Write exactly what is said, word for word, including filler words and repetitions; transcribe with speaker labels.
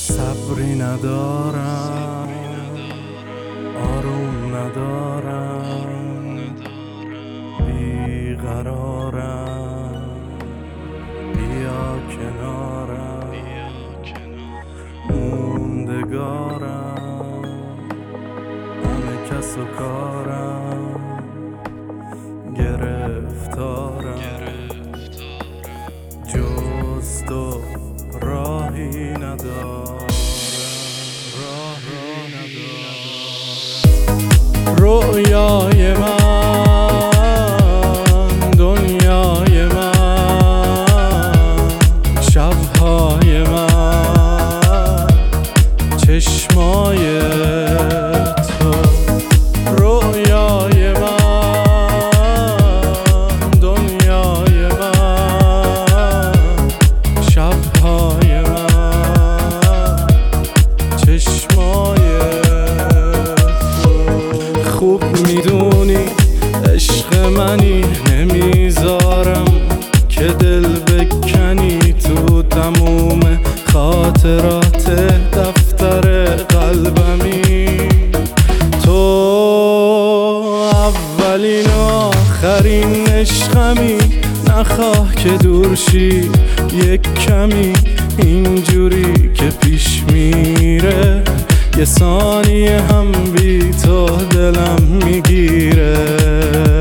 Speaker 1: صبری ندارم، آروم ندارم، بیقرارم، بیا کنارم، موندگارم، همه کس و کارم، گرفتارم، جز تو راهی ندارم، راهی ندارم. رویای من، دنیای من، شبهای من، چشمای تو. رویای من، دنیای من، شبهای من، چشمای تو. خوب میدونی عشق منی، نمیذارم که دل بکنی تو تموم خاطرات دفتر قلبمی. تو اولین و آخرین عشقمی، نخواه که دور شی یک کمی. اینجوری که پیش میره یه ثانیه هم بی تو دلم میگیره.